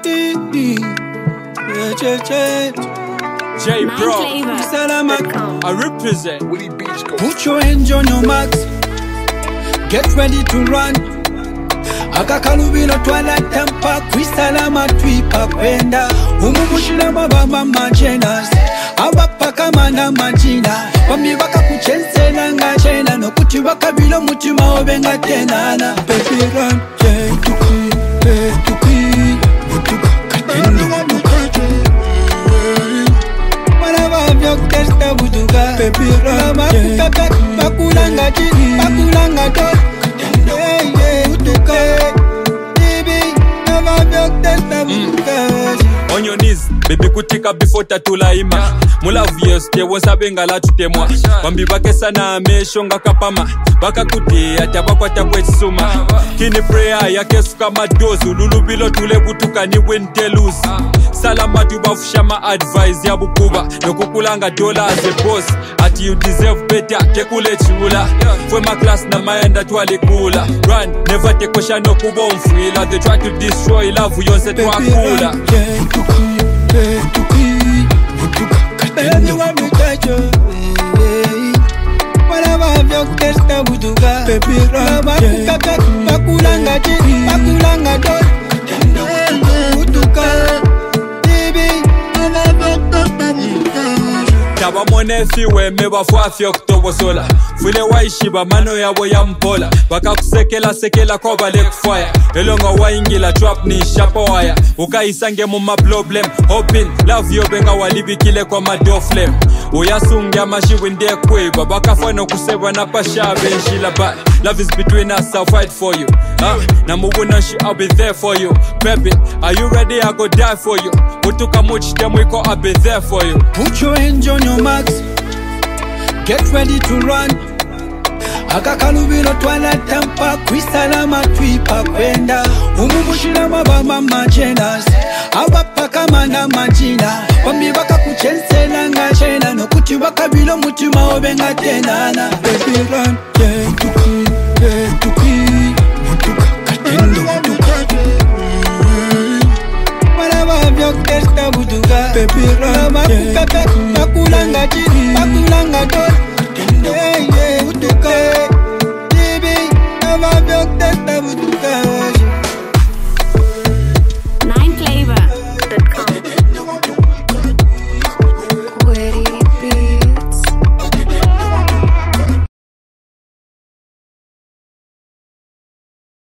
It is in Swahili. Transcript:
J Bro, I represent. Put your hands on your marks, get ready to run. Akakalubino twala tampa, kwisalama twipa kwenda. Umubushina mabama majenas, abapaka mana majina. Wami baka kuchensela nga jena, no kuti wakabilo mutima obenga tenana. Baby run, yeah, butuki, butuka, katendo, butuka. Testa buduga, baby rama, bakulanga chini, bakulanga tot, buduga, baby, never testa buduga. On your knees, baby kutika before tatula ima. Mula vieux, te wasabenga la tutemwa. Wambi bakesa na ameshonga kapama. Baka kuti atabakwa tabwe suma. Kini prayer ya kesu kama dozu. Lulubilo tule butuka ni wentelus. Salama tubafusha ma advice ya bukuba. Nokukulanga dola as a boss. Ati you deserve better, kekule chula. Fwe ma class na maenda tuwale kula. Run, never take question no kubo mfwila. They try to destroy love, yonse tuwa kula. Anyone who touch you, whatever you testa buduga, baby rama, bakulanga chini, bakulanga tot, buduga, baby, Taba mone fiwe meba fwafi oktobo sola. Fule waishiba mano yabo ya mpola. Baka kusekela sekela kwa bale kufaya. Elonga waingila trap ni shapo waya. Uka isange muma problem. Hoping love yo benga walibi kile kwa mado flame. Uyasungia mashi winde kweba. Baka fano kuseba na pasha benshila ba. Love is between us, I'll fight for you. Na mugu na shi, I'll be there for you. Baby, are you ready? I go die for you. Utuka much temwiko, I'll be there for you. Put your hands on your marks, get ready to run. Akakalubino twala tampa, kwisalama twipa kwenda. Umubushina mabama majenas, abapaka mana majina. Wami baka kuchensela nga jena, no kuti wakabilo mutima obenga tenana. Baby run, yeah, butuki, butuka, katendo, butuka. Whatever you testa buduga, baby rama, bakulanga chini, bakulanga tot.